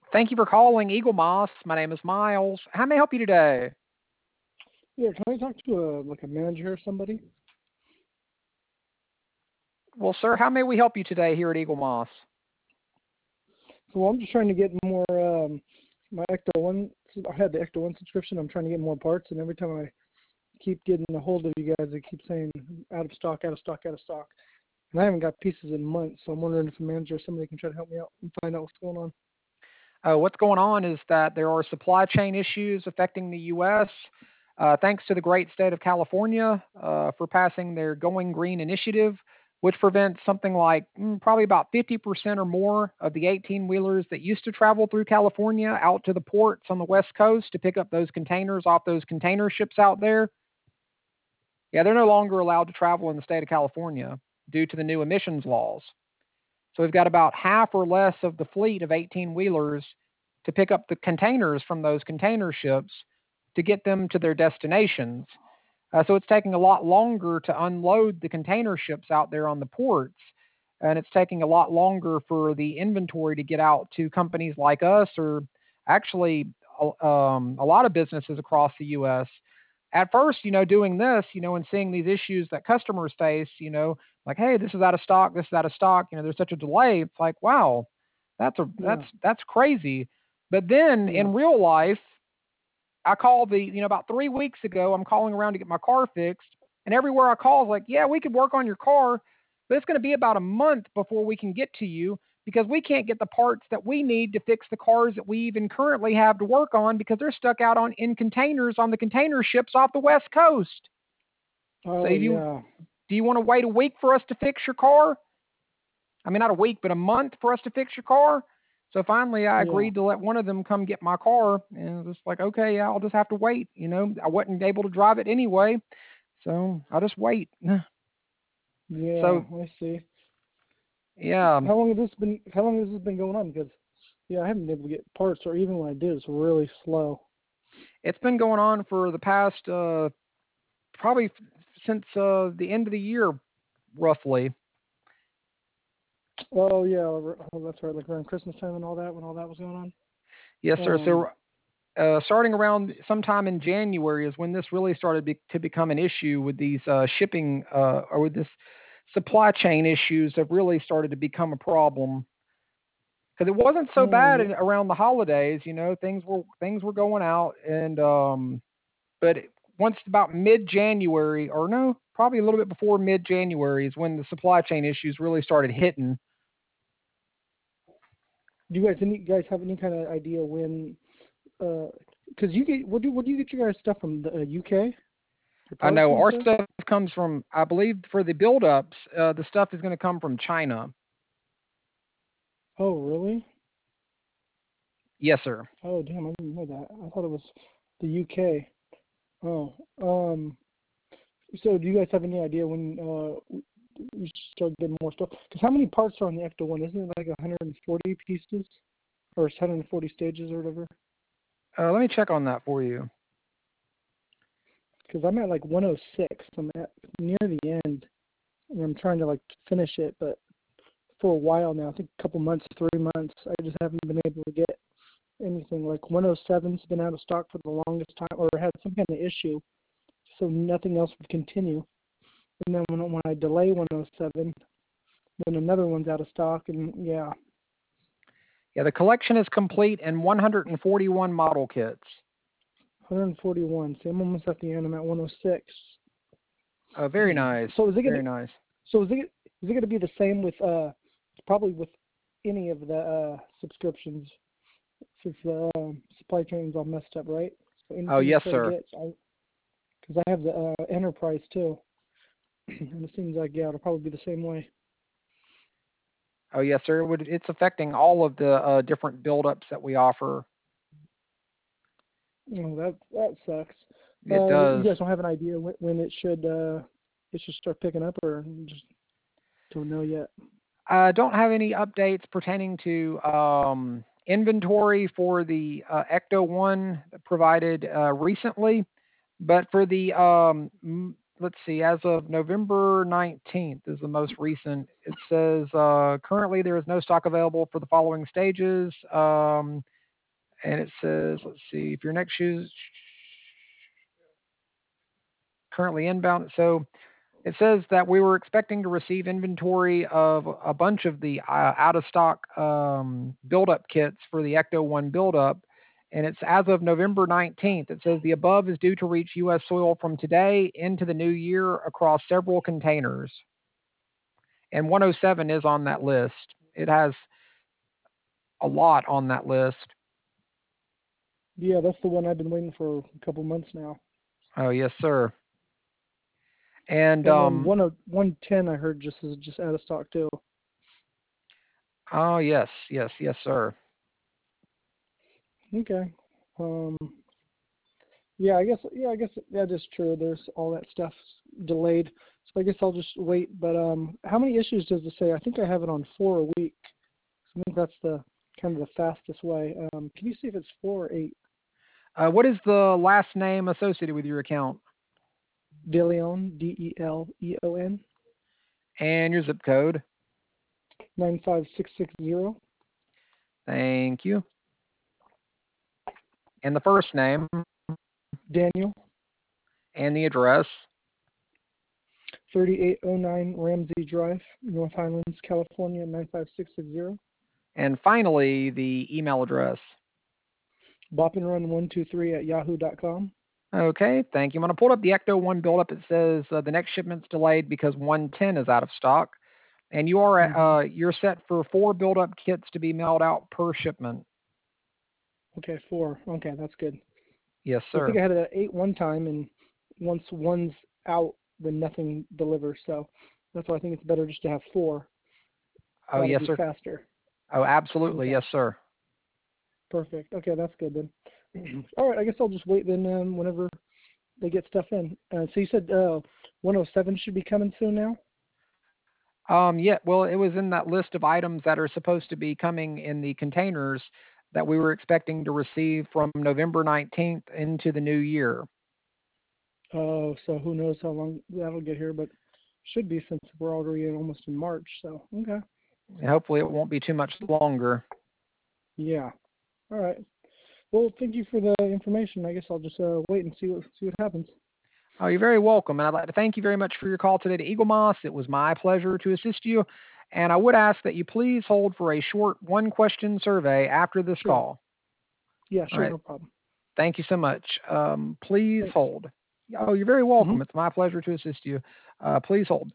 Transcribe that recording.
Thank you for calling Eagle Moss. My name is Miles. How may I help you today? Yeah, can I talk to a manager or somebody? Well, sir, how may we help you today here at Eagle Moss? So I'm just trying to get more my Ecto One. I had the Ecto One subscription. I'm trying to get more parts, and every time I keep getting a hold of you guys, they keep saying out of stock, out of stock, out of stock. And I haven't got pieces in months, so I'm wondering if a manager or somebody can try to help me out and find out what's going on. What's going on is that there are supply chain issues affecting the U.S. Thanks to the great state of California for passing their Going Green initiative, which prevents something like probably about 50% or more of the 18 wheelers that used to travel through California out to the ports on the West Coast to pick up those containers off those container ships out there. Yeah, they're no longer allowed to travel in the state of California due to the new emissions laws. So we've got about half or less of the fleet of 18 wheelers to pick up the containers from those container ships to get them to their destinations. So it's taking a lot longer to unload the container ships out there on the ports. And it's taking a lot longer for the inventory to get out to companies like us, or actually a lot of businesses across the U.S. At first, doing this, and seeing these issues that customers face, like, hey, this is out of stock, this is out of stock, there's such a delay. It's like, wow, Yeah, that's crazy. But then yeah. in real life, I called about 3 weeks ago. I'm calling around to get my car fixed, and everywhere I call is like, yeah, we could work on your car, but it's going to be about a month before we can get to you because we can't get the parts that we need to fix the cars that we even currently have to work on because they're stuck out on in containers on the container ships off the west coast. So Oh do yeah, you want to wait a week for us to fix your car? I mean, not a week, but a month for us to fix your car. So finally, I yeah. agreed to let one of them come get my car, and it was like, okay, yeah, I'll just have to wait. I wasn't able to drive it anyway, so I'll just wait. Yeah, So I see. yeah, How long has this been going on? Because yeah, I haven't been able to get parts, or even when I did, it's really slow. it's been going on for the past probably since the end of the year, roughly. Oh yeah, oh, that's right. Like around Christmas time and all that, when all that was going on. Yes, sir. Um, So starting around sometime in January is when this really started to become an issue with these shipping or with this supply chain issues have really started to become a problem because it wasn't so oh bad yeah, around the holidays. Things were going out, and but once about mid January, or no, probably a little bit before mid January, is when the supply chain issues really started hitting. do you guys have any kind of idea when? Because you get what do you get your guys stuff from the UK? Your I parts know and our stuff? stuff comes from, I believe, for the buildups, the stuff is going to come from China. Oh really? Yes, sir. Oh damn, I didn't know that. I thought it was the UK. Oh, so do you guys have any idea when we should start getting more stuff? Because how many parts are on the Ecto One? Isn't it like 140 pieces or 140 stages or whatever? Let me check on that for you. Because I'm at like 106. I'm at near the end, and I'm trying to like finish it, but for a while now, I think a couple months, 3 months, I just haven't been able to get anything. Like 107's been out of stock for the longest time, or had some kind of issue, so nothing else would continue. And then when I delay 107, then another one's out of stock, and yeah, Yeah, the collection is complete in 141 model kits. 141. So I'm almost at the end. I'm at 106. Very nice. So is it gonna? Very nice. So is it gonna be the same with probably with any of the subscriptions since the supply chain's all messed up, right? So Oh, anything you yes, try to sir. get, because I have the enterprise too, and it seems like yeah, it'll probably be the same way. Oh, yes, sir. It's affecting all of the different buildups that we offer. Oh, that sucks. It You does. guys don't have an idea when it should start picking up, or you just don't know yet. I don't have any updates pertaining to inventory for the Ecto One provided recently, but for the let's see, as of November 19th is the most recent. It says currently there is no stock available for the following stages. And it says, let's see, if your next shoes currently inbound. So it says that we were expecting to receive inventory of a bunch of the out of stock buildup kits for the Ecto 1 buildup. And it's as of November 19th. It says the above is due to reach U.S. soil from today into the new year across several containers. And 107 is on that list. It has a lot on that list. Yeah, that's the one I've been waiting for a couple months now. Oh, yes, sir. And And then 110 I heard is just out of stock too. oh, yes, yes, yes, sir. Okay. Um, yeah, I guess that is true. There's all that stuff delayed. So I guess I'll just wait. But how many issues does it say? I think I have it on 4 a week. So I think that's the kind of the fastest way. Can you see if it's 4 or 8? What is the last name associated with your account DeLeon, Deleon, and your zip code? 95660. Thank you. And the first name Daniel, and the address. 3809 Ramsey Drive, North Highlands, California, 95660. And finally, the email address. Boppinrun123 at yahoo.com. Okay, thank you. When I pulled up the Ecto 1 buildup, it says the next shipment's delayed because 110 is out of stock. And you are you're set for 4 buildup kits to be mailed out per shipment. Okay, 4. Okay, that's good. Yes, I think sir. I had it at 8 one time, and once one's out, then nothing delivers. So that's why I think it's better just to have 4. Oh, That'll yes, be sir. faster. Oh, absolutely. Okay, Yes, sir. perfect. Okay, that's good then. All right, I guess I'll just wait then whenever they get stuff in. So you said 107 should be coming soon now? Yeah, well, it was in that list of items that are supposed to be coming in the containers that we were expecting to receive from November 19th into the new year. Oh, so who knows how long that'll get here, but should be since we're already almost in March. So okay, And hopefully it won't be too much longer. yeah. All right. Well, thank you for the information. I guess I'll just wait and see what happens. Oh, you're very welcome. And I'd like to thank you very much for your call today to Eagle Moss. It was my pleasure to assist you. And I would ask that you please hold for a short one question survey after this Sure. call. Yeah, All sure, right. no problem. Thank you so much. Please Thanks. hold. Oh, you're very Mm-hmm. welcome. It's my pleasure to assist you. Please hold.